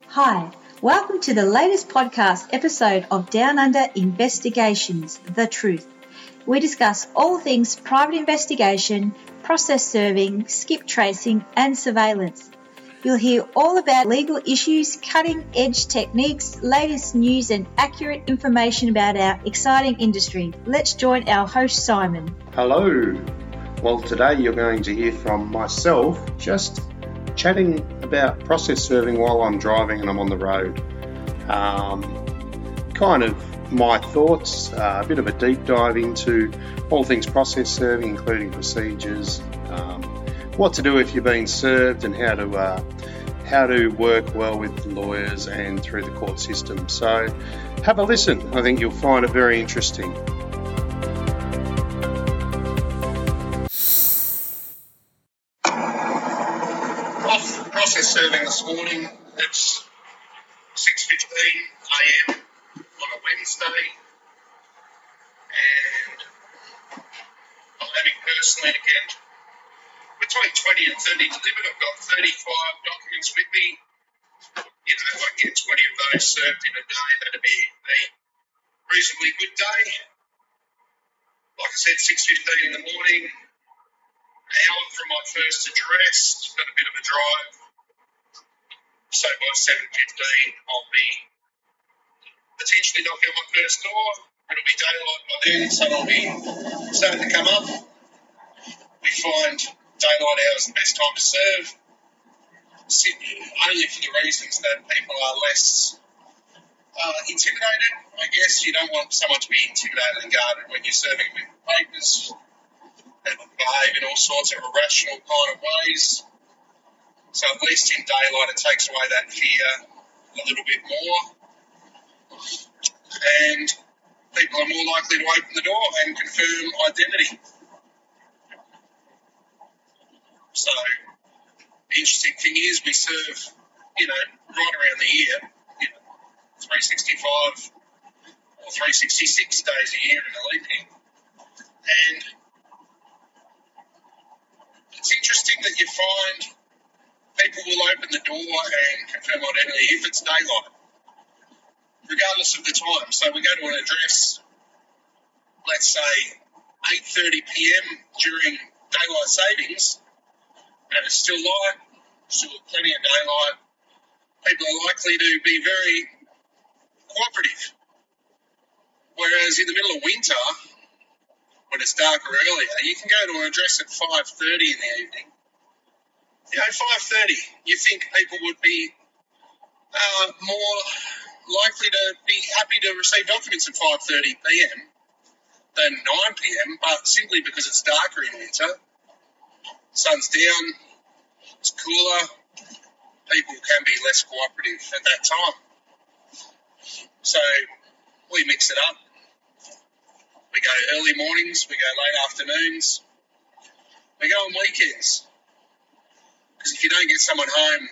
Hi, welcome to the latest podcast episode of Down Under Investigations, The Truth. We discuss all things private investigation, process serving, skip tracing and surveillance. You'll hear all about legal issues, cutting-edge techniques, latest news and accurate information about our exciting industry. Let's join our host Simon. Hello. Well, today you're going to hear from myself just chatting about process serving while I'm driving and I'm on the road. Kind of my thoughts, a bit of a deep dive into all things process serving, including procedures, what to do if you're being served, and how to work well with lawyers and through the court system. So have a listen. I think you'll find it very interesting. Off process serving this morning. It's 6:15 a.m. on a Wednesday, and I'm having personally to get between 20 and 30 delivered. I've got 35 documents with me. You know, if I get 20 of those served in a day, that'd be a reasonably good day. Like I said, 6:15 in the morning, an hour from my first address, got a bit of a drive. So by 7:15, I'll be potentially knocking on my first door. It'll be daylight by then, so I'll be starting to come up. We find daylight hours the best time to serve, only for the reasons that people are less intimidated. I guess you don't want someone to be intimidated and guarded when you're serving with papers and behave in all sorts of irrational kind of ways. So at least in daylight it takes away that fear a little bit more. And people are more likely to open the door and confirm identity. So the interesting thing is we serve, right around the year, 365 or 366 days a year in a leap year. And it's interesting that you find people will open the door and confirm identity if it's daylight, regardless of the time. So we go to an address, let's say 8:30 p.m. during daylight savings, and it's still light, still plenty of daylight. People are likely to be very cooperative. Whereas in the middle of winter, when it's darker earlier, you can go to an address at 5:30 in the evening. 5:30, you think people would be more likely to be happy to receive documents at 5:30 p.m. than 9 p.m., but simply because it's darker in winter, sun's down, it's cooler, people can be less cooperative at that time. So we mix it up. We go early mornings, we go late afternoons, we go on weekends. Because if you don't get someone home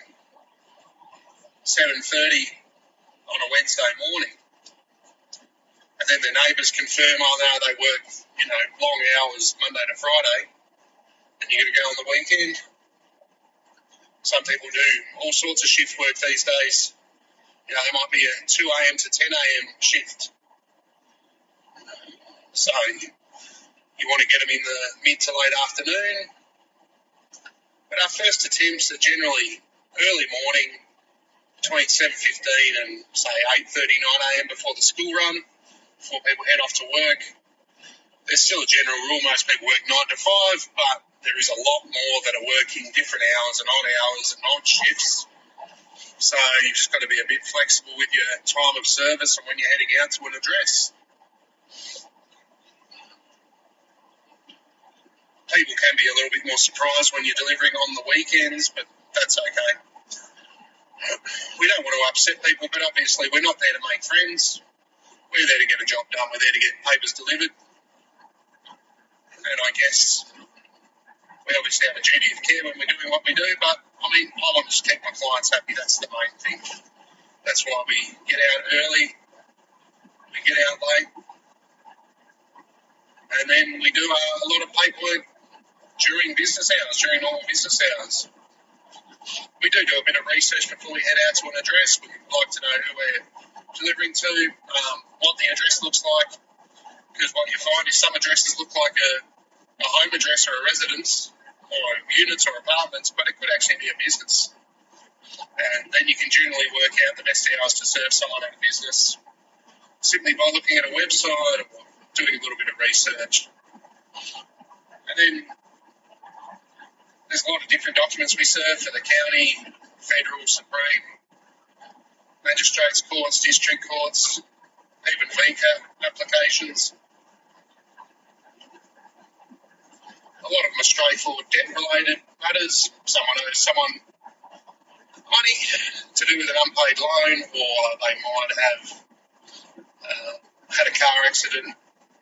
7:30 on a Wednesday morning, and then the neighbours confirm, they work, long hours Monday to Friday, and you're going to go on the weekend. Some people do all sorts of shift work these days. There might be a 2 a.m. to 10 a.m. shift. So you want to get them in the mid to late afternoon. But our first attempts are generally early morning, between 7:15 and, say, 8:30, 9 a.m. before the school run, before people head off to work. There's still a general rule, most people work 9 to 5, but there is a lot more that are working different hours and odd shifts. So you've just got to be a bit flexible with your time of service and when you're heading out to an address. People can be a little bit more surprised when you're delivering on the weekends, but that's okay. We don't want to upset people, but obviously we're not there to make friends. We're there to get a job done. We're there to get papers delivered. And I guess we obviously have a duty of care when we're doing what we do, but I want to just keep my clients happy. That's the main thing. That's why we get out early, we get out late, and then we do a lot of paperwork during business hours, during normal business hours. We do a bit of research before we head out to an address. We'd like to know who we're delivering to, what the address looks like, because what you find is some addresses look like a home address or a residence, or units or apartments, but it could actually be a business. And then you can generally work out the best hours to serve someone at a business simply by looking at a website or doing a little bit of research. And then there's a lot of different documents we serve for the county, federal, supreme, magistrates courts, district courts, even VCA applications. A lot of them are straightforward debt-related matters. Someone owes someone money to do with an unpaid loan, or they might have had a car accident.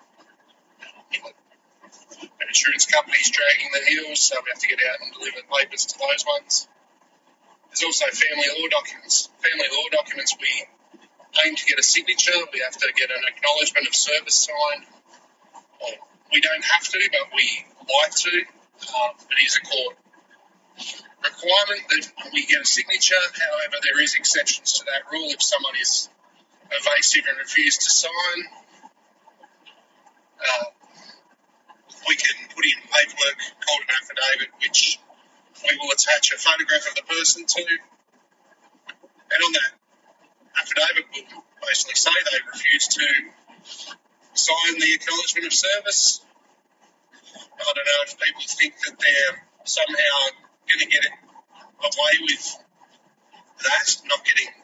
An insurance company's dragging their heels, so we have to get out and deliver papers to those ones. There's also family law documents. Family law documents, we aim to get a signature. We have to get an acknowledgement of service signed. Well, we don't have to, but we like to. It is a court requirement that we get a signature. However, there is exceptions to that rule. If someone is evasive and refuses to sign, we can put in paperwork called an affidavit, which we will attach a photograph of the person to. And on that affidavit, we'll basically say they refuse to sign the acknowledgement of service. I don't know if people think that they're somehow going to get away with that, not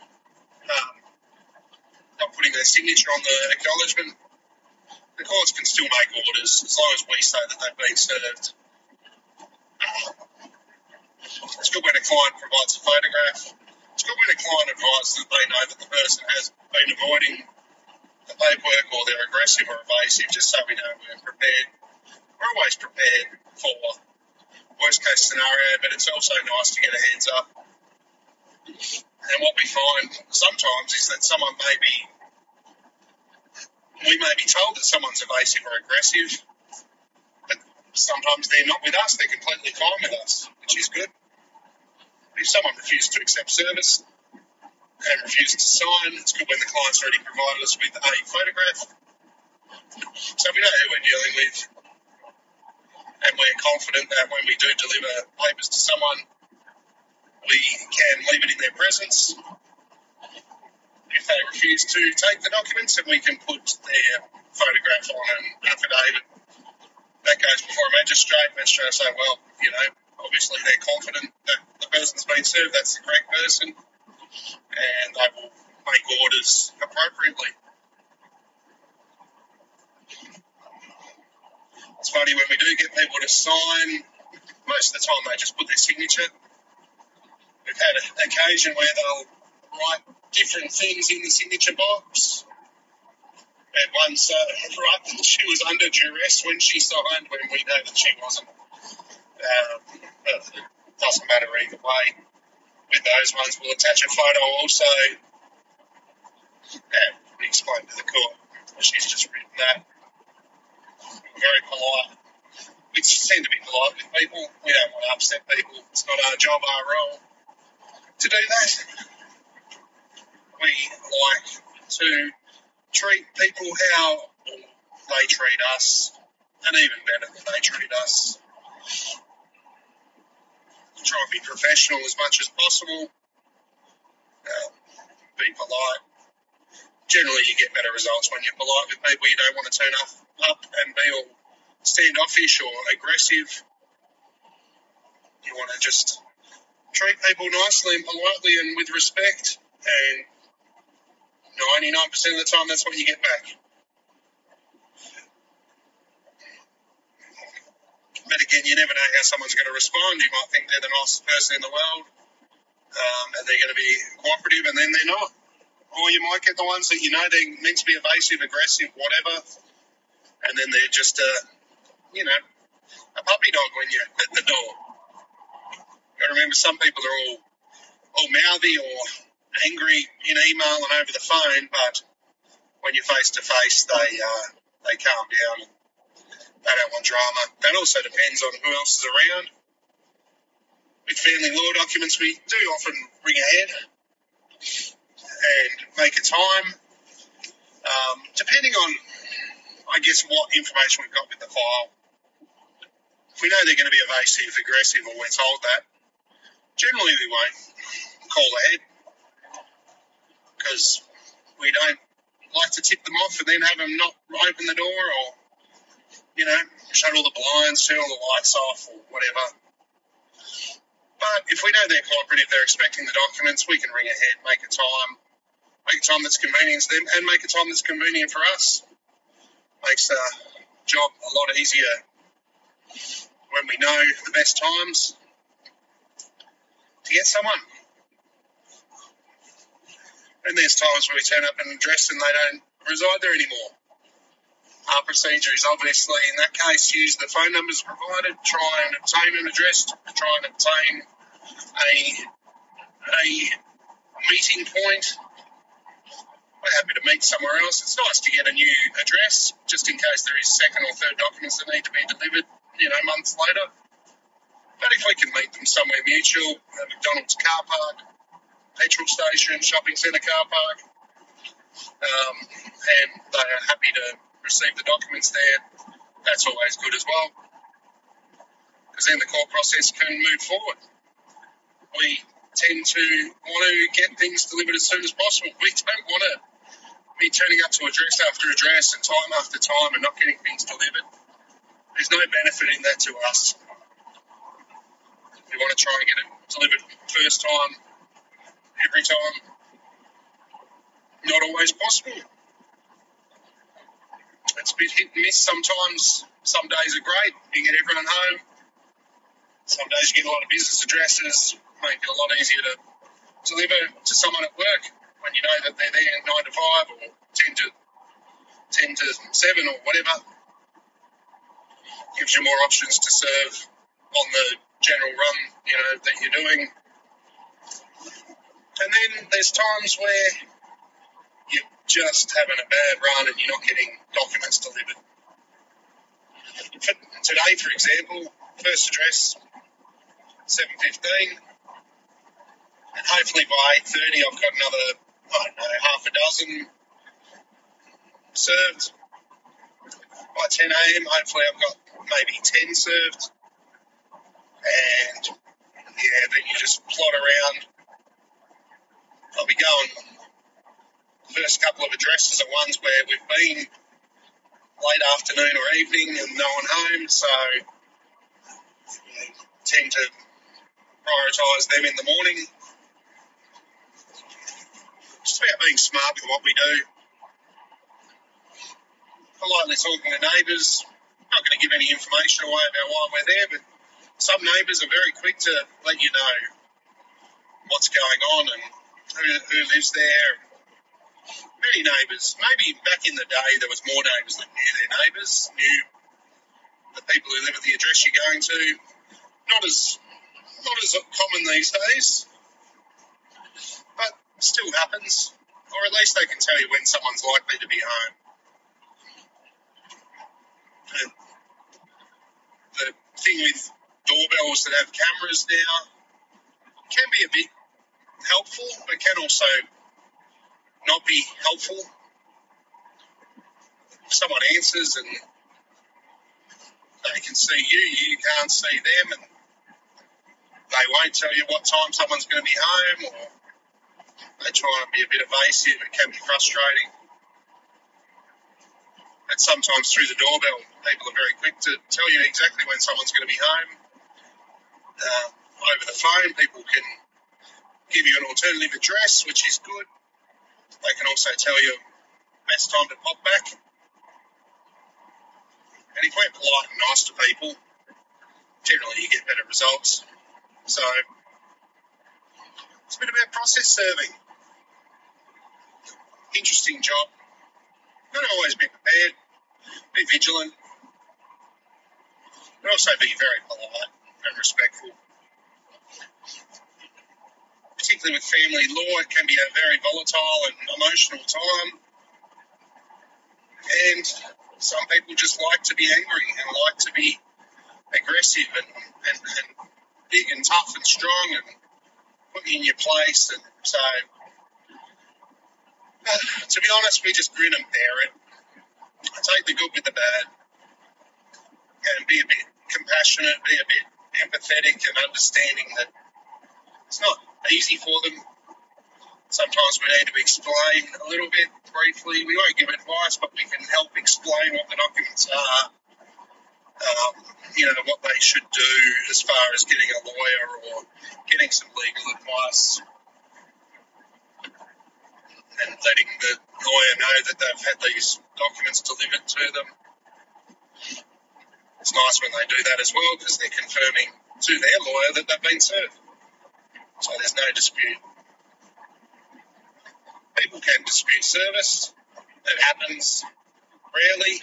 putting their signature on the acknowledgement. The courts can still make orders as long as we say that they've been served. It's good when a client provides a photograph. It's good when a client advises that they know that the person has been avoiding the paperwork or they're aggressive or evasive, just so we know we're prepared. We're always prepared for worst case scenario, but it's also nice to get a heads up. And what we find sometimes is that we may be told that someone's evasive or aggressive, but sometimes they're not with us, they're completely fine with us, which is good. If someone refuses to accept service and refuses to sign, it's good when the client's already provided us with a photograph. So we know who we're dealing with, and we're confident that when we do deliver papers to someone, we can leave it in their presence. If they refuse to take the documents, then we can put their photograph on an affidavit. That goes before a magistrate. Magistrate will say, well, obviously they're confident that the person's been served, that's the correct person, and they will make orders appropriately. It's funny, when we do get people to sign, most of the time they just put their signature. We've had an occasion where they'll write different things in the signature box. And once right that she was under duress when she signed, when we know that she wasn't. It doesn't matter either way. With those ones, we'll attach a photo also. And we explain to the court she's just written that. We're very polite. We tend to be polite with people. We don't want to upset people. It's not our job, our role to do that. We like to treat people how they treat us, and even better than they treat us. Try and be professional as much as possible. Be polite. Generally, you get better results when you're polite with people. You don't want to turn up and be all standoffish or aggressive. You want to just treat people nicely and politely and with respect, and 99% of the time that's what you get back. But again, you never know how someone's going to respond. You might think they're the nicest person in the world, and they're going to be cooperative, and then they're not. Or you might get the ones that they're meant to be evasive, aggressive, whatever, and then they're just a puppy dog when you're at the door. You've got to remember, some people are all mouthy or angry in email and over the phone, but when you're face to face, they calm down. They don't want drama. That also depends on who else is around. With family law documents, we do often ring ahead and make a time, depending on, I guess, what information we've got with the file. If we know they're going to be evasive, aggressive, or we're told that, generally we won't call ahead because we don't like to tip them off and then have them not open the door or, shut all the blinds, turn all the lights off or whatever. But if we know they're cooperative, they're expecting the documents, we can ring ahead, make a time that's convenient to them and make a time that's convenient for us. Makes the job a lot easier when we know the best times to get someone. And there's times where we turn up and address and they don't reside there anymore. Our procedure is obviously, in that case, use the phone numbers provided, try and obtain an address, try and obtain a meeting point. We're happy to meet somewhere else. It's nice to get a new address, just in case there is second or third documents that need to be delivered, months later. But if we can meet them somewhere mutual, a McDonald's car park, petrol station, shopping centre car park, and they are happy to receive the documents there, that's always good as well, because then the court process can move forward. We tend to want to get things delivered as soon as possible. We don't want to be turning up to address after address and time after time and not getting things delivered. There's no benefit in that to us. We want to try and get it delivered first time, every time. Not always possible. It's a bit hit and miss sometimes. Some days are great, you get everyone home. Some days you get a lot of business addresses, make it a lot easier to deliver to someone at work when you know that they're there 9 to 5 or 10 to 7 or whatever. Gives you more options to serve on the general run, that you're doing. And then there's times where you're just having a bad run and you're not getting documents delivered. Today, for example, first address, 7:15, and hopefully by 8:30 I've got another, half a dozen served. By 10 a.m. hopefully I've got maybe 10 served. And, then you just plot around. I'll be going, the first couple of addresses are ones where we've been late afternoon or evening and no one home, so tend to prioritise them in the morning. Just about being smart with what we do. Politely talking to neighbours. Not going to give any information away about why we're there, but some neighbours are very quick to let you know what's going on and who lives there. Many neighbours, maybe back in the day there was more neighbours that knew their neighbours, knew the people who live at the address you're going to. Not as common these days, but still happens. Or at least they can tell you when someone's likely to be home. And the thing with doorbells that have cameras now can be a bit helpful, but can also not be helpful. If someone answers and they can see you can't see them, and they won't tell you what time someone's going to be home, or they try and be a bit evasive, it can be frustrating. And sometimes through the doorbell, people are very quick to tell you exactly when someone's going to be home. Over the phone, people can give you an alternative address, which is good. They can also tell you best time to pop back. And if we're polite and nice to people, generally you get better results. So it's a bit about process serving. Interesting job. Not always be prepared, be vigilant, but also be very polite and respectful. Particularly with family law, it can be a very volatile and emotional time. And some people just like to be angry and like to be aggressive and big and tough and strong and put you in your place. And so, to be honest, we just grin and bear it. Take the good with the bad and be a bit compassionate, be a bit empathetic and understanding that it's not easy for them. Sometimes we need to explain a little bit briefly. We won't give advice, but we can help explain what the documents are, what they should do as far as getting a lawyer or getting some legal advice and letting the lawyer know that they've had these documents delivered to them. It's nice when they do that as well because they're confirming to their lawyer that they've been served. So there's no dispute. People can dispute service. It happens rarely.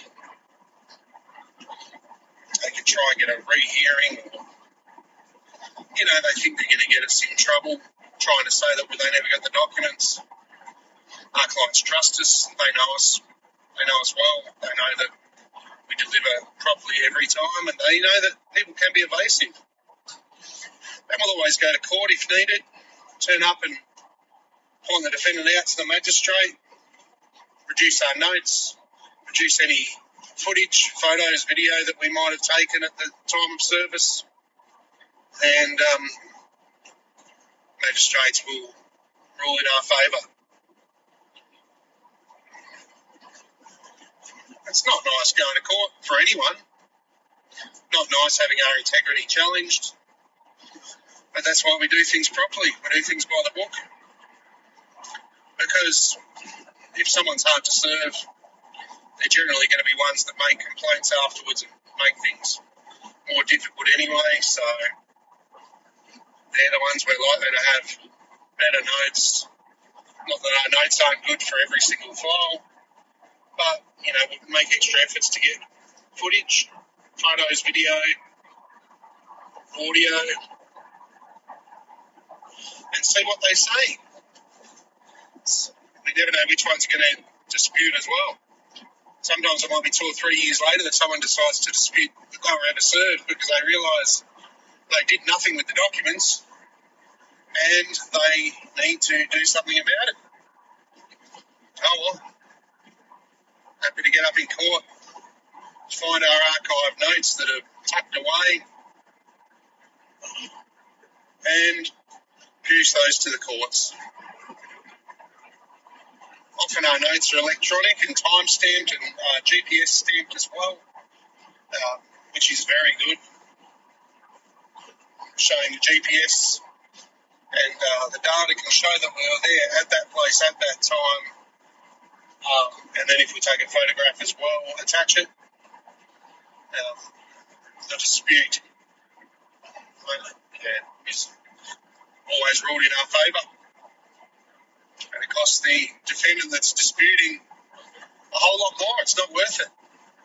They can try and get a rehearing or, they think they're going to get us in trouble trying to say that they never got the documents. Our clients trust us. They know us. They know us well. They know that we deliver properly every time, and they know that people can be evasive. And we'll always go to court if needed, turn up and point the defendant out to the magistrate, produce our notes, produce any footage, photos, video that we might have taken at the time of service, and magistrates will rule in our favour. It's not nice going to court for anyone. Not nice having our integrity challenged. But that's why we do things properly. We do things by the book. Because if someone's hard to serve, they're generally going to be ones that make complaints afterwards and make things more difficult anyway. So they're the ones we're likely to have better notes. Not that our notes aren't good for every single file, but, we make extra efforts to get footage, photos, video, audio, and see what they say. We never know which one's going to dispute as well. Sometimes it might be 2 or 3 years later that someone decides to dispute that they were ever served because they realise they did nothing with the documents and they need to do something about it. Oh well. Happy to get up in court, find our archive notes that are tucked away and produce those to the courts. Often our notes are electronic and time-stamped and GPS stamped as well, which is very good, showing the GPS and the data can show that we were there at that place at that time. And then if we take a photograph as well, attach it. The dispute is always ruled in our favour. And it costs the defendant that's disputing a whole lot more. It's not worth it.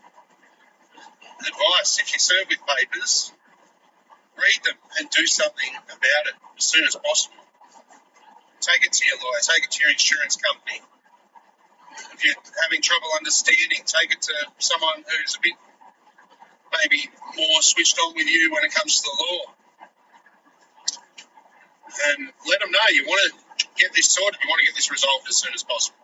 Advice, if you serve with papers, read them and do something about it as soon as possible. Take it to your lawyer, take it to your insurance company. If you're having trouble understanding, take it to someone who's a bit maybe more switched on with you when it comes to the law. And let them know you want to get this sorted, you want to get this resolved as soon as possible.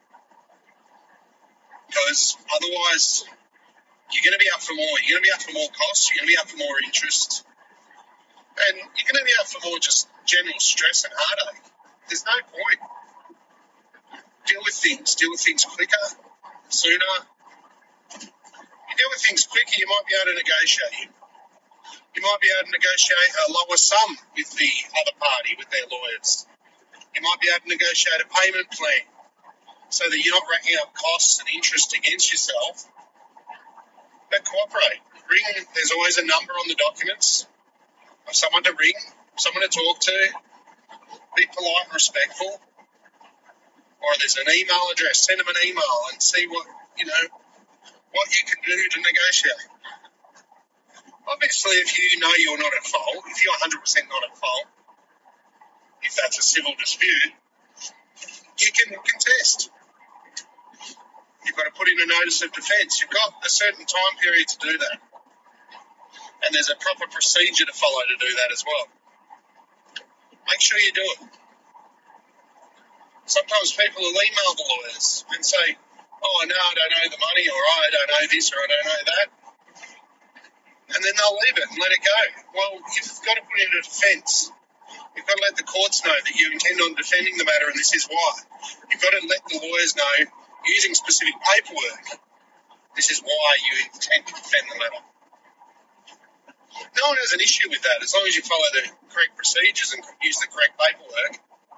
Because otherwise, you're going to be up for more. You're going to be up for more costs, you're going to be up for more interest, and you're going to be up for more just general stress and heartache. There's no point. Deal with things quicker, sooner. You deal with things quicker, you might be able to negotiate. You might be able to negotiate a lower sum with the other party, with their lawyers. You might be able to negotiate a payment plan so that you're not racking up costs and interest against yourself. But cooperate. There's always a number on the documents of someone to ring, someone to talk to. Be polite and respectful. Or there's an email address, send them an email and see what you can do to negotiate. Obviously, if you know you're not at fault, if you're 100% not at fault, if that's a civil dispute, you can contest. You've got to put in a notice of defence. You've got a certain time period to do that. And there's a proper procedure to follow to do that as well. Make sure you do it. Sometimes people will email the lawyers and say, oh, no, I don't owe the money, or I don't owe this, or I don't owe that. And then they'll leave it and let it go. Well, you've got to put in a defence. You've got to let the courts know that you intend on defending the matter, and this is why. You've got to let the lawyers know, using specific paperwork, this is why you intend to defend the matter. No one has an issue with that, as long as you follow the correct procedures and use the correct paperwork.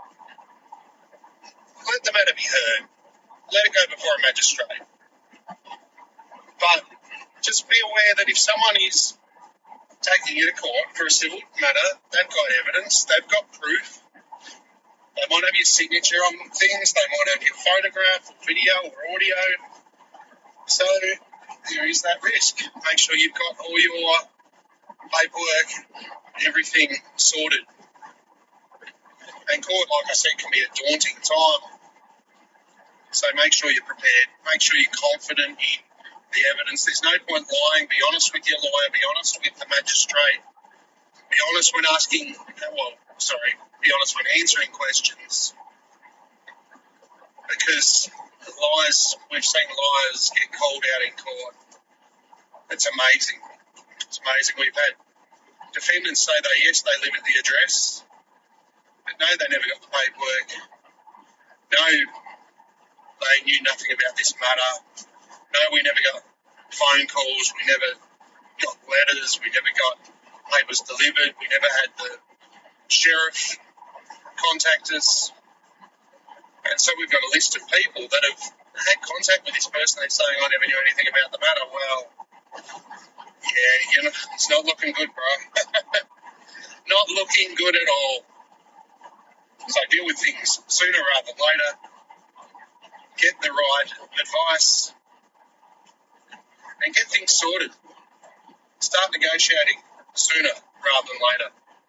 Let the matter be heard. Let it go before a magistrate. But just be aware that if someone is taking you to court for a civil matter, they've got evidence, they've got proof. They might have your signature on things, they might have your photograph, or video, or audio. So there is that risk. Make sure you've got all your paperwork, everything sorted. And court, like I said, can be a daunting time. So make sure you're prepared. Make sure you're confident in the evidence. There's no point lying. Be honest with your lawyer. Be honest with the magistrate. Be honest when be honest when answering questions. Because we've seen liars get called out in court. It's amazing. It's amazing. We've had defendants say they live at the address, but no, they never got the paperwork. No, they knew nothing about this matter. No, we never got phone calls. We never got letters. We never got papers delivered. We never had the sheriff contact us. And so we've got a list of people that have had contact with this person. They're saying, I never knew anything about the matter. Well, yeah, it's not looking good, bro. Not looking good at all. So deal with things sooner rather than later. Get the right advice and get things sorted. Start negotiating sooner rather than later.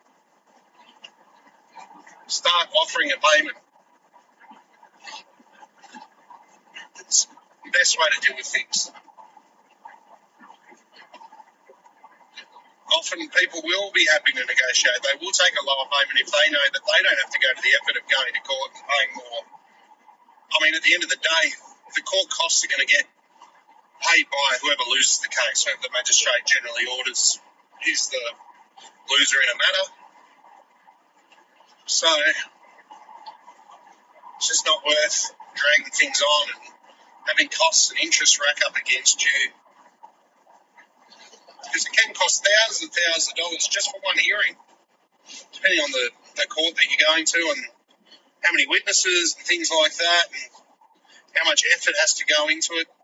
Start offering a payment. It's the best way to deal with things. Often people will be happy to negotiate. They will take a lower payment if they know that they don't have to go to the effort of going to court and paying more. I mean, at the end of the day, the court costs are going to get paid by whoever loses the case, whoever the magistrate generally orders is the loser in a matter. So it's just not worth dragging things on and having costs and interest rack up against you, because it can cost thousands of dollars just for one hearing, depending on the court that you're going to and how many witnesses and things like that, and how much effort has to go into it.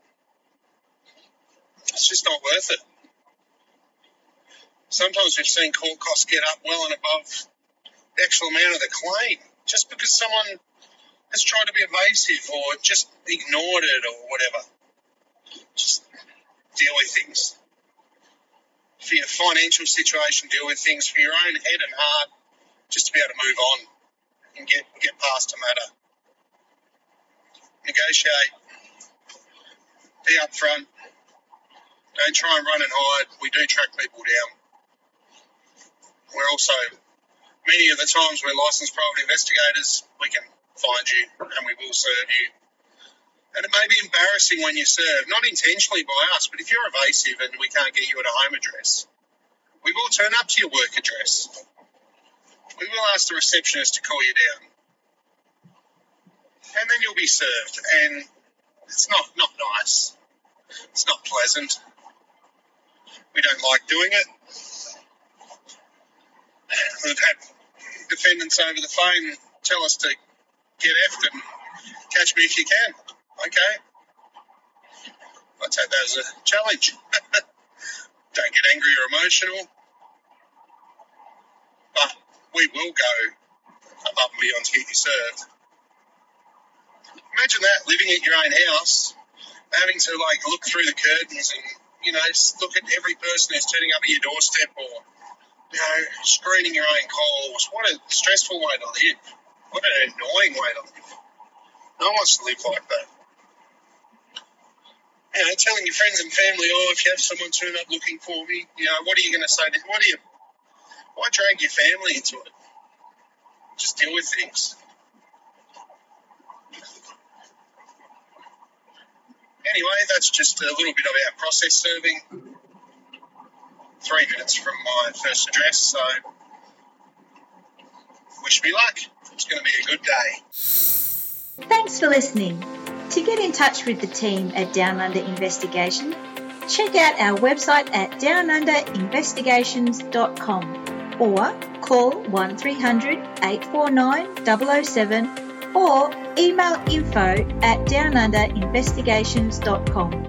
It's just not worth it. Sometimes we've seen court costs get up well and above the actual amount of the claim, just because someone has tried to be evasive or just ignored it or whatever. Just deal with things. For your financial situation, deal with things. For your own head and heart, just to be able to move on and get past a matter. Negotiate. Be upfront. Don't try and run and hide. We do track people down. We're also, many of the times we're licensed private investigators, we can find you and we will serve you. And it may be embarrassing when you serve, not intentionally by us, but if you're evasive and we can't get you at a home address, we will turn up to your work address. We will ask the receptionist to call you down. And then you'll be served. And it's not nice. It's not pleasant. We don't like doing it. We've had defendants over the phone tell us to get effed and catch me if you can. Okay. I take that as a challenge. Don't get angry or emotional. But we will go above and beyond to get you served. Imagine that, living at your own house, having to look through the curtains and, look at every person who's turning up at your doorstep or, screening your own calls. What a stressful way to live. What an annoying way to live. No one wants to live like that. Telling your friends and family, if you have someone turn up looking for me, what are you going to say? Why drag your family into it? just deal with things. Anyway, that's just a little bit of our process serving. 3 minutes from my first address, so wish me luck. It's going to be a good day. Thanks for listening. To get in touch with the team at Down Under Investigation, check out our website at downunderinvestigations.com or call 1300 849 007 or email info@downunderinvestigations.com.